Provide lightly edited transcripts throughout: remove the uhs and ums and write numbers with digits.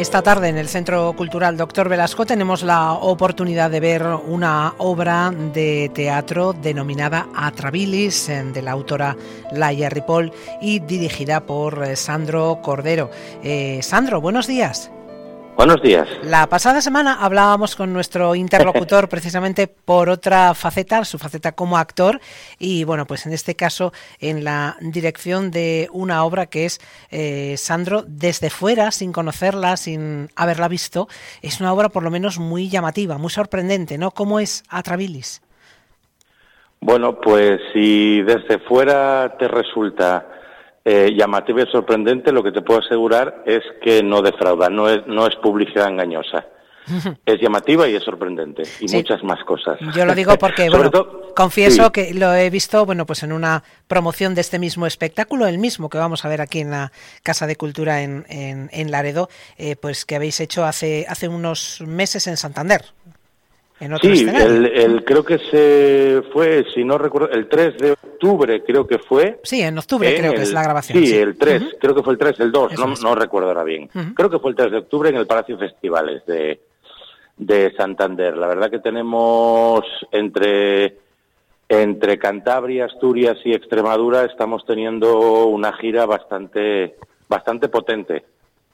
Esta tarde en el Centro Cultural Doctor Velasco tenemos la oportunidad de ver una obra de teatro denominada Atrabilis, de la autora Laia Ripoll y dirigida por Sandro Cordero. Sandro, buenos días. Buenos días. La pasada semana hablábamos con nuestro interlocutor precisamente por otra faceta, su faceta como actor, y bueno, pues en este caso en la dirección de una obra que es, Sandro, desde fuera, sin conocerla, sin haberla visto, es una obra por lo menos muy llamativa, muy sorprendente, ¿no? ¿Cómo es Atrabilis? Bueno, pues si desde fuera te resulta llamativa y sorprendente, lo que te puedo asegurar es que no defrauda, no es publicidad engañosa. Es llamativa y es sorprendente, y sí, muchas más cosas. Yo lo digo porque, bueno, confieso que lo he visto, bueno, pues en una promoción de este mismo espectáculo, el mismo que vamos a ver aquí en la Casa de Cultura en Laredo, pues que habéis hecho hace unos meses en Santander. Sí, creo que se fue, si no recuerdo, el 3 de octubre creo que fue. Sí, en octubre creo que es la grabación. Sí, el 3, creo que fue el 3, el 2, no recuerdo ahora bien. Creo que fue el 3 de octubre en el Palacio Festivales de Santander. La verdad que tenemos entre Cantabria, Asturias y Extremadura, estamos teniendo una gira bastante potente.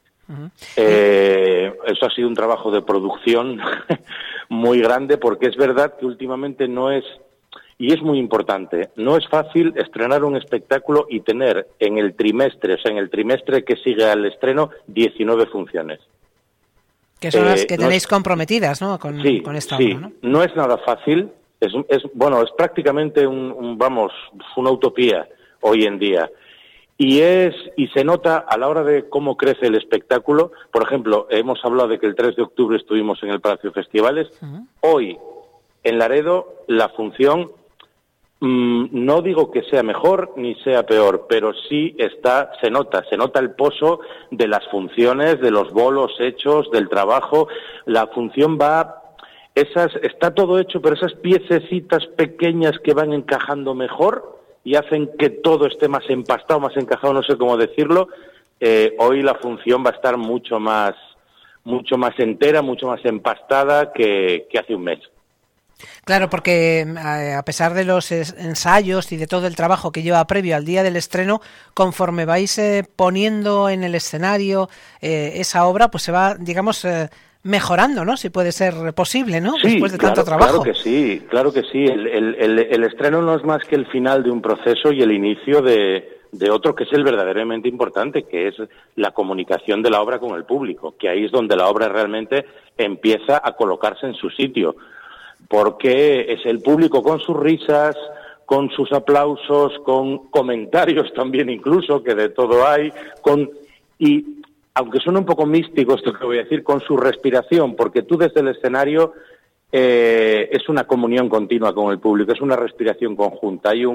Eso ha sido un trabajo de producción muy grande, porque es verdad que últimamente no es, y es muy importante, no es fácil estrenar un espectáculo y tener en el trimestre que sigue al estreno 19 funciones. Que son las que tenéis comprometidas, ¿no? Con esta obra, ¿no? No es nada fácil, es prácticamente una utopía hoy en día. Y se nota a la hora de cómo crece el espectáculo. Por ejemplo, hemos hablado de que el 3 de octubre estuvimos en el Palacio Festivales. Hoy, en Laredo, la función, no digo que sea mejor ni sea peor, pero sí se nota el pozo de las funciones, de los bolos hechos, del trabajo. La función está todo hecho, pero esas piececitas pequeñas que van encajando mejor y hacen que todo esté más empastado, más encajado, no sé cómo decirlo. Hoy la función va a estar mucho más entera, mucho más empastada que hace un mes. Claro, porque a pesar de los ensayos y de todo el trabajo que lleva previo al día del estreno, conforme vais poniendo en el escenario esa obra, pues se va, digamos, mejorando, ¿no? Si puede ser posible, ¿no? Sí, después de tanto trabajo. Claro que sí. El estreno no es más que el final de un proceso y el inicio de otro que es el verdaderamente importante, que es la comunicación de la obra con el público, que ahí es donde la obra realmente empieza a colocarse en su sitio, porque es el público con sus risas, con sus aplausos, con comentarios también incluso, que de todo hay, y aunque suene un poco místico esto que voy a decir, con su respiración, porque tú desde el escenario es una comunión continua con el público, es una respiración conjunta. Hay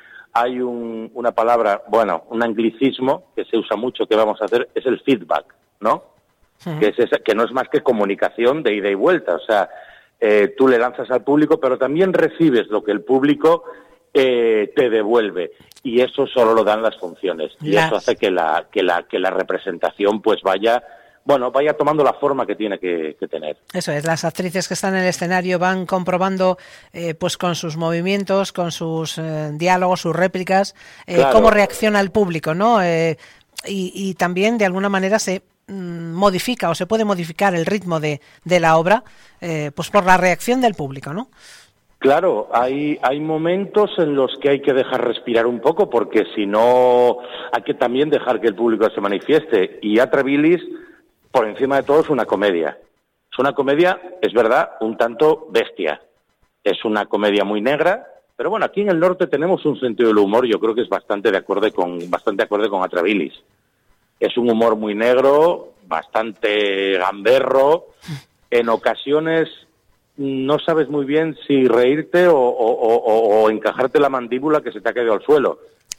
una palabra, un anglicismo que se usa mucho, que vamos a hacer, es el feedback, ¿no? Que no es más que comunicación de ida y vuelta. O sea, tú le lanzas al público, pero también recibes lo que el público te devuelve, y eso solo lo dan las funciones, y eso hace que la representación pues vaya tomando la forma que tiene que tener. Eso es, las actrices que están en el escenario van comprobando pues con sus movimientos, con sus diálogos, sus réplicas, cómo reacciona el público, ¿no? Y también de alguna manera se modifica o se puede modificar el ritmo de la obra pues por la reacción del público, ¿no? Claro, hay momentos en los que hay que dejar respirar un poco, porque si no hay que también dejar que el público se manifieste. Y Atrabilis, por encima de todo, es una comedia. Es una comedia, es verdad, un tanto bestia. Es una comedia muy negra, pero bueno, aquí en el norte tenemos un sentido del humor, yo creo que es bastante acorde con Atrabilis. Es un humor muy negro, bastante gamberro, en ocasiones no sabes muy bien si reírte o encajarte la mandíbula que se te ha caído al suelo,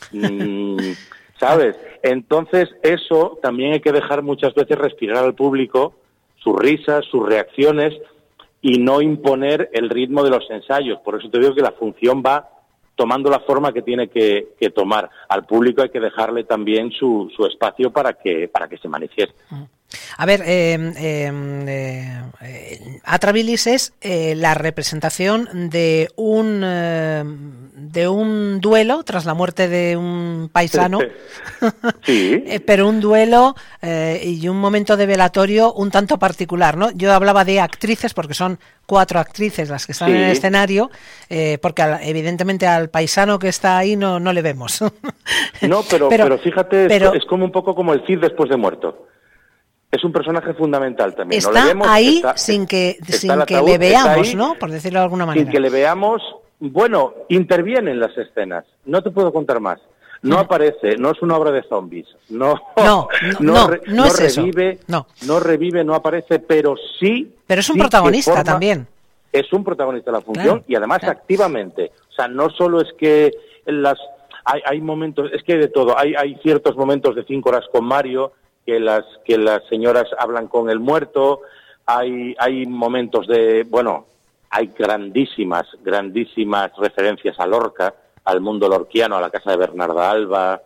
¿sabes? Entonces eso también hay que dejar muchas veces respirar al público, sus risas, sus reacciones, y no imponer el ritmo de los ensayos. Por eso te digo que la función va tomando la forma que tiene que tomar. Al público hay que dejarle también su espacio para que se manifieste. A ver, Atrabilis es la representación de un duelo tras la muerte de un paisano, sí. Pero un duelo y un momento de velatorio un tanto particular, ¿no? Yo hablaba de actrices porque son 4 actrices las que están en el escenario, porque evidentemente al paisano que está ahí no le vemos. No, pero fíjate, es como un poco como el Cid después de muerto. Es un personaje fundamental también. Está no le vemos, ahí sin que le veamos, ahí, ¿no? Por decirlo de alguna manera. Sin que le veamos, bueno, interviene en las escenas. No te puedo contar más. No aparece, no es una obra de zombies. No revive, no aparece, pero sí. Pero es un protagonista también. Es un protagonista de la función y además activamente. O sea, no solo es que hay momentos, es que hay de todo. Hay ciertos momentos de 5 horas con Mario que las señoras hablan con el muerto, hay momentos hay grandísimas referencias a Lorca, al mundo lorquiano, a la casa de Bernarda Alba,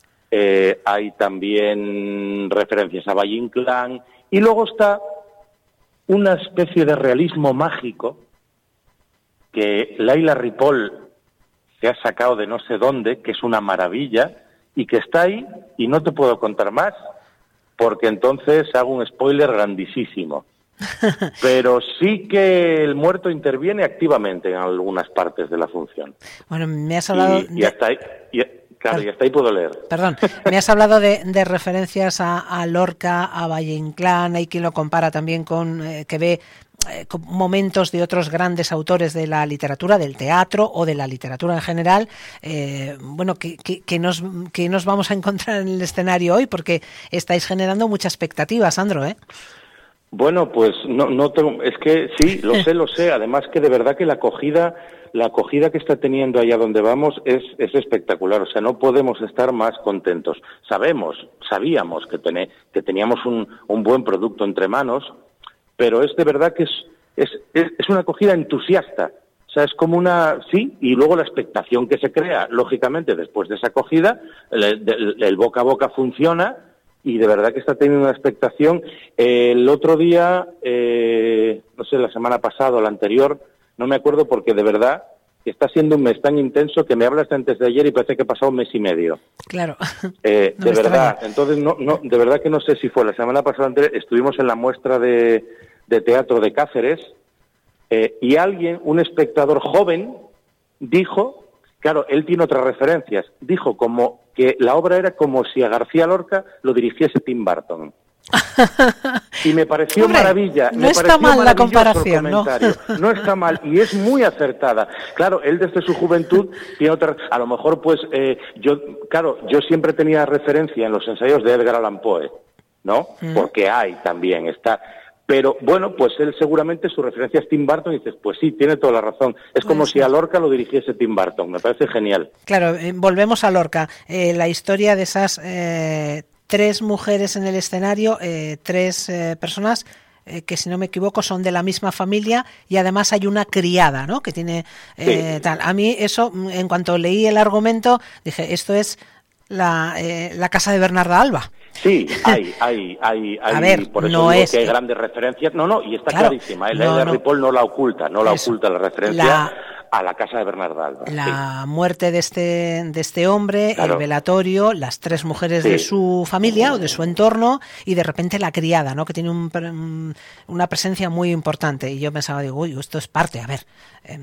hay también referencias a Valle Inclán, y luego está una especie de realismo mágico que Laila Ripoll se ha sacado de no sé dónde, que es una maravilla, y que está ahí, y no te puedo contar más, porque entonces hago un spoiler grandísimo. Pero sí que el muerto interviene activamente en algunas partes de la función. Bueno, me has hablado... Y hasta ahí, y hasta ahí puedo leer. Perdón, me has hablado de referencias a Lorca, a Valle Inclán, hay quien lo compara también con que ve con momentos de otros grandes autores de la literatura, del teatro o de la literatura en general. ¿Qué nos vamos a encontrar en el escenario hoy? Porque estáis generando mucha expectativa, Sandro, ¿eh? Bueno, pues no tengo, es que sí, lo sé. Además que de verdad que la acogida que está teniendo allá donde vamos es espectacular. O sea, no podemos estar más contentos. Sabíamos que teníamos un buen producto entre manos, pero es de verdad que es una acogida entusiasta. O sea, es como y luego la expectación que se crea, lógicamente, después de esa acogida, el boca a boca funciona. Y de verdad que está teniendo una expectación. El otro día, no sé, la semana pasada o la anterior, no me acuerdo porque de verdad que está siendo un mes tan intenso que me hablas antes de ayer y parece que ha pasado un mes y medio. Claro. De verdad. Entonces, de verdad que no sé si fue la semana pasada o anterior, estuvimos en la muestra de teatro de Cáceres y un espectador joven, dijo, claro, él tiene otras referencias, dijo como que la obra era como si a García Lorca lo dirigiese Tim Burton. Y me pareció maravilla. No está mal la comparación, ¿no? No está mal y es muy acertada. Claro, él desde su juventud tiene otra. A lo mejor, pues, yo siempre tenía referencia en los ensayos de Edgar Allan Poe, ¿no? Porque también está. Pero bueno, pues él seguramente su referencia es Tim Burton y dices, pues sí, tiene toda la razón. Es como si a Lorca lo dirigiese Tim Burton, me parece genial. Claro, volvemos a Lorca. La historia de esas 3 mujeres en el escenario, 3 personas que si no me equivoco son de la misma familia y además hay una criada, ¿no? Que tiene tal. A mí eso, en cuanto leí el argumento, dije, esto es la casa de Bernarda Alba. Sí, hay a ver, por eso digo que hay grandes referencias. Y está clarísima. La Ripoll no la oculta la referencia a la casa de Bernarda Alba. La muerte de este hombre, el velatorio, las 3 mujeres de su familia o de su entorno y de repente la criada, ¿no? Que tiene una presencia muy importante. Y yo pensaba, uy, esto es parte, a ver...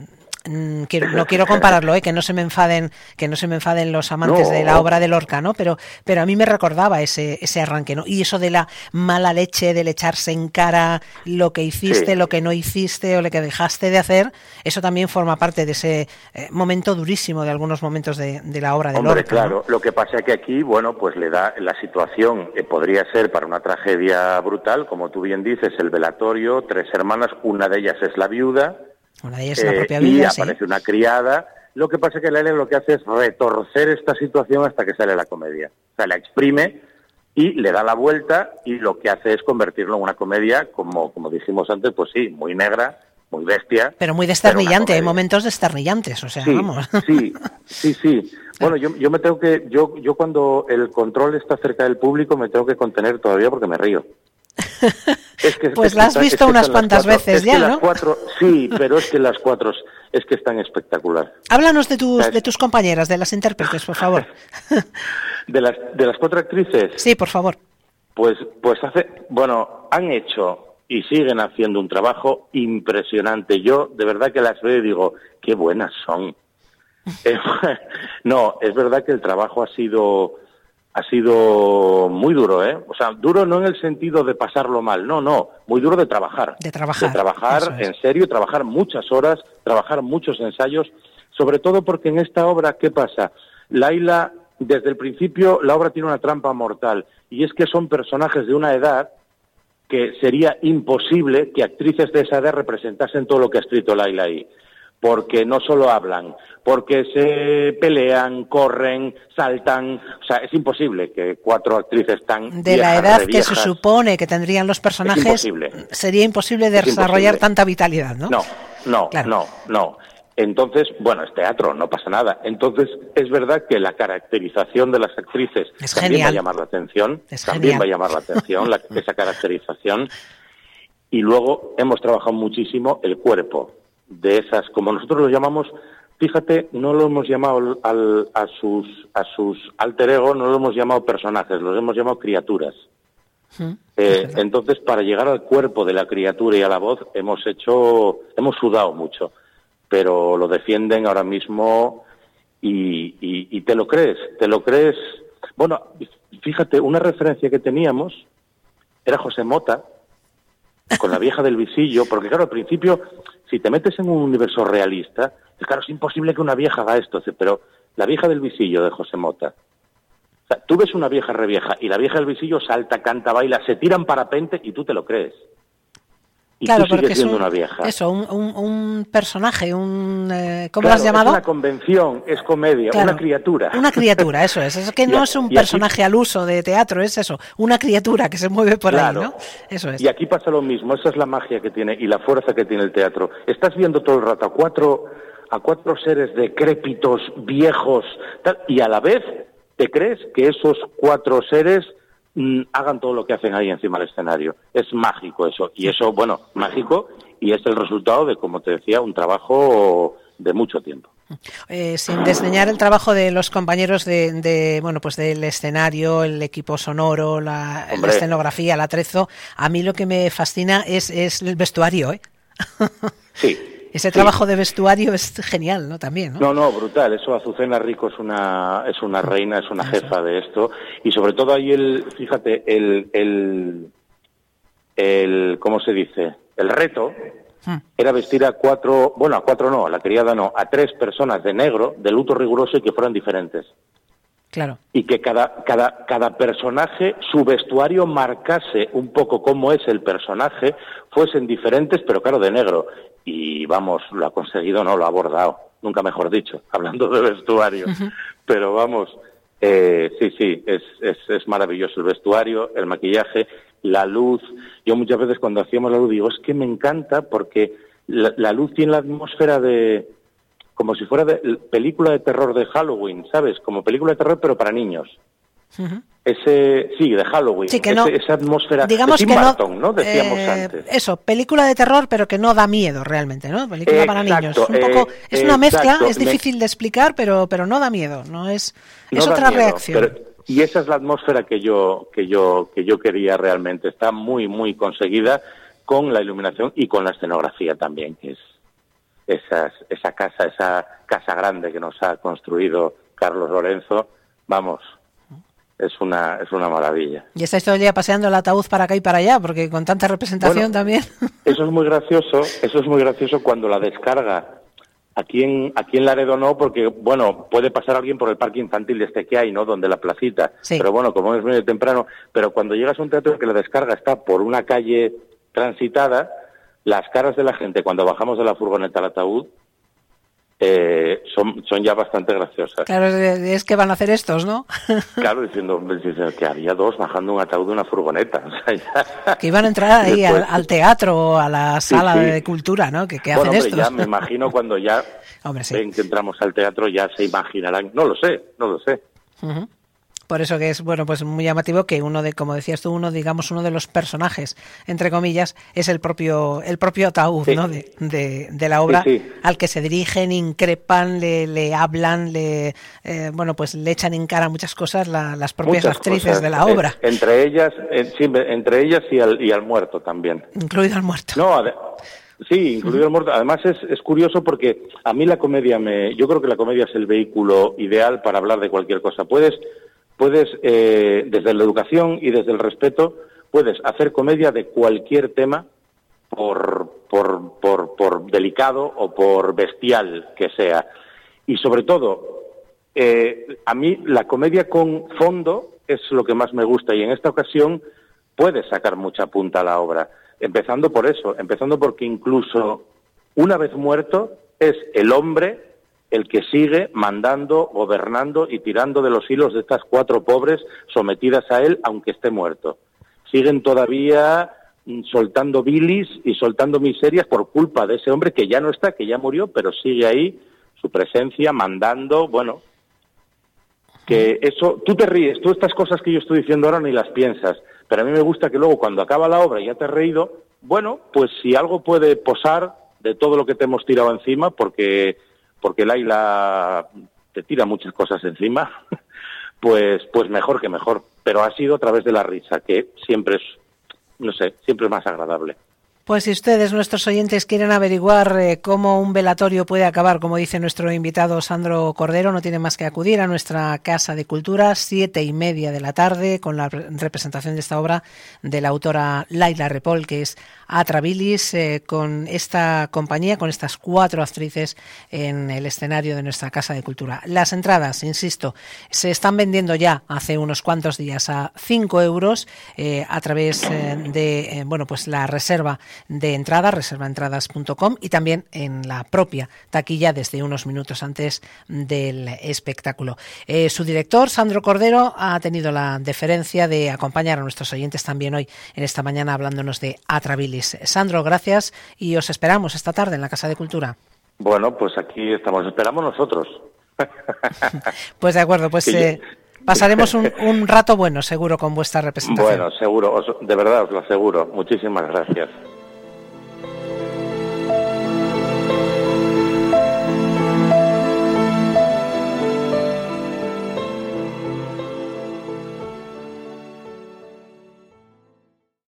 no quiero compararlo, que no se me enfaden los amantes de la obra de Lorca, ¿no? Pero a mí me recordaba ese arranque, ¿no? Y eso de la mala leche, del echarse en cara lo que hiciste, lo que no hiciste o lo que dejaste de hacer, eso también forma parte de ese momento durísimo de algunos momentos de la obra de Lorca. Claro, ¿no? Lo que pasa es que aquí, pues le da la situación, podría ser para una tragedia brutal, como tú bien dices, el velatorio, 3 hermanas, una de ellas es la viuda. Una de ellas es la propia viuda, y aparece una criada. Lo que pasa es que Lele lo que hace es retorcer esta situación hasta que sale la comedia. O sea, la exprime y le da la vuelta y lo que hace es convertirlo en una comedia, como dijimos antes, pues sí, muy negra, muy bestia. Pero muy desternillante, hay momentos desternillantes, o sea, vamos. Sí. Bueno, yo me tengo que... Yo cuando el control está cerca del público me tengo que contener todavía porque me río. Pues la has visto unas cuantas veces ya, ¿no? Sí, pero es que las 4 es que están espectacular. Háblanos de tus compañeras, de las intérpretes, por favor. ¿De las 4 actrices? Sí, por favor. Pues han hecho y siguen haciendo un trabajo impresionante. Yo de verdad que las veo y digo, qué buenas son. No, es verdad que el trabajo ha sido muy duro, ¿eh? O sea, duro no en el sentido de pasarlo mal, no, muy duro de trabajar. De trabajar en serio, trabajar muchas horas, trabajar muchos ensayos, sobre todo porque en esta obra, ¿qué pasa? Laila, desde el principio, la obra tiene una trampa mortal, y es que son personajes de una edad que sería imposible que actrices de esa edad representasen todo lo que ha escrito Laila ahí. Porque no solo hablan, porque se pelean, corren, saltan, o sea, es imposible que 4 actrices tan de la edad que se supone que tendrían los personajes, sería imposible desarrollar tanta vitalidad, ¿no? No. Entonces, es teatro, no pasa nada. Entonces, es verdad que la caracterización de las actrices también va a llamar la atención, esa caracterización. Y luego hemos trabajado muchísimo el cuerpo de esas, como nosotros los llamamos, fíjate, no lo hemos llamado a sus alter ego, no lo hemos llamado personajes, los hemos llamado criaturas. Entonces, para llegar al cuerpo de la criatura y a la voz, hemos sudado mucho, pero lo defienden ahora mismo y te lo crees. Bueno, fíjate, una referencia que teníamos era José Mota, con la vieja del visillo, porque claro, al principio, si te metes en un universo realista, claro, es imposible que una vieja haga esto, pero la vieja del visillo de José Mota, o sea, tú ves una vieja revieja y la vieja del visillo salta, canta, baila, se tira en parapente y tú te lo crees. Y claro, tú sigues siendo una vieja. Eso, un personaje, ¿cómo lo has llamado? Es una convención, es comedia, una criatura. Una criatura, eso es. Es que no es un personaje al uso de teatro, es eso, una criatura que se mueve por ahí, ¿no? Eso es. Y aquí pasa lo mismo, esa es la magia que tiene y la fuerza que tiene el teatro. Estás viendo todo el rato a cuatro seres decrépitos, viejos, tal, y a la vez te crees que esos 4 seres hagan todo lo que hacen ahí encima del escenario. Es mágico eso. Y eso, mágico, y es el resultado de, como te decía, un trabajo de mucho tiempo. Sin desdeñar el trabajo de los compañeros del escenario, el equipo sonoro, la escenografía, el atrezo, a mí lo que me fascina es el vestuario, ¿eh? Sí. Ese trabajo de vestuario es genial, ¿no? También, ¿no? No, brutal. Eso, Azucena Rico es una reina, es una jefa de esto. Y sobre todo ahí fíjate, ¿cómo se dice? El reto era vestir a 4 no, a la criada no, a 3 personas de negro, de luto riguroso y que fueran diferentes. Claro. Y que cada personaje, su vestuario marcase un poco cómo es el personaje, fuesen diferentes, pero claro, de negro. Y lo ha conseguido, lo ha abordado, nunca mejor dicho, hablando de vestuario. Pero sí, es maravilloso el vestuario, el maquillaje, la luz. Yo muchas veces cuando hacíamos la luz digo, es que me encanta porque la luz tiene la atmósfera de, como si fuera de película de terror de Halloween, ¿sabes? Como película de terror pero para niños. De Halloween, sí, que esa atmósfera, digamos de Tim Burton, ¿no? Decíamos antes. Eso, película de terror, pero que no da miedo realmente, ¿no? Película para niños. Un poco, es una mezcla, es difícil de explicar, pero no da miedo, es otra reacción. Y esa es la atmósfera que yo quería realmente. Está muy, muy conseguida con la iluminación y con la escenografía también, que es esa casa grande que nos ha construido Carlos Lorenzo, es una maravilla. Y estáis todo el día paseando el ataúd para acá y para allá, porque con tanta representación también. Eso es muy gracioso cuando la descarga. Aquí en Laredo no, porque, puede pasar alguien por el parque infantil que hay, ¿no? Donde la placita. Sí. Pero como es medio temprano, pero cuando llegas a un teatro que la descarga está por una calle transitada, las caras de la gente cuando bajamos de la furgoneta al ataúd son ya bastante graciosas. Claro, es que van a hacer estos, ¿no? Claro, diciendo que había 2 bajando un ataúd de una furgoneta. O sea, que iban a entrar ahí al teatro o a la sala de cultura, ¿no? ¿Qué hacen estos? Ya me imagino cuando ya ven que entramos al teatro ya se imaginarán. No lo sé. Por eso que es, bueno, pues muy llamativo que como decías tú, uno de los personajes, entre comillas, es el propio ataúd, sí, ¿no? de la obra, sí, sí, al que se dirigen, increpan, le hablan, pues le echan en cara muchas cosas las propias actrices de la obra. Entre ellas y al muerto también. Incluido al muerto. No, sí, incluido el muerto. Además es curioso porque a mí la comedia yo creo que la comedia es el vehículo ideal para hablar de cualquier cosa. Puedes desde la educación y desde el respeto, puedes hacer comedia de cualquier tema, por delicado o por bestial que sea. Y sobre todo, a mí la comedia con fondo es lo que más me gusta, y en esta ocasión puedes sacar mucha punta a la obra. Empezando porque incluso una vez muerto es el hombre el que sigue mandando, gobernando y tirando de los hilos de estas 4 pobres sometidas a él, aunque esté muerto. Siguen todavía soltando bilis y soltando miserias por culpa de ese hombre que ya no está, que ya murió, pero sigue ahí, su presencia, mandando, bueno, que eso, tú te ríes, tú estas cosas que yo estoy diciendo ahora ni las piensas, pero a mí me gusta que luego cuando acaba la obra y ya te has reído, bueno, pues si algo puede posar de todo lo que te hemos tirado encima, porque Laila te tira muchas cosas encima, pues mejor que mejor. Pero ha sido a través de la risa, que siempre es, no sé, siempre es más agradable. Pues si ustedes, nuestros oyentes, quieren averiguar cómo un velatorio puede acabar, como dice nuestro invitado Sandro Cordero, no tienen más que acudir a nuestra Casa de Cultura, 7:30 de la tarde, con la representación de esta obra de la autora Laila Ripoll, que es Atrabilis, con esta compañía, con estas 4 actrices en el escenario de nuestra Casa de Cultura. Las entradas, insisto, se están vendiendo ya hace unos cuantos días a 5 euros a través de la reserva de entrada, reservaentradas.com, y también en la propia taquilla desde unos minutos antes del espectáculo. Su director, Sandro Cordero, ha tenido la deferencia de acompañar a nuestros oyentes también hoy en esta mañana hablándonos de Atrabilis. Sandro, gracias, y os esperamos esta tarde en la Casa de Cultura. Bueno, pues aquí estamos, esperamos nosotros. Pues de acuerdo, pues pasaremos un rato bueno, seguro, con vuestra representación. Bueno, seguro, de verdad os lo aseguro. Muchísimas gracias.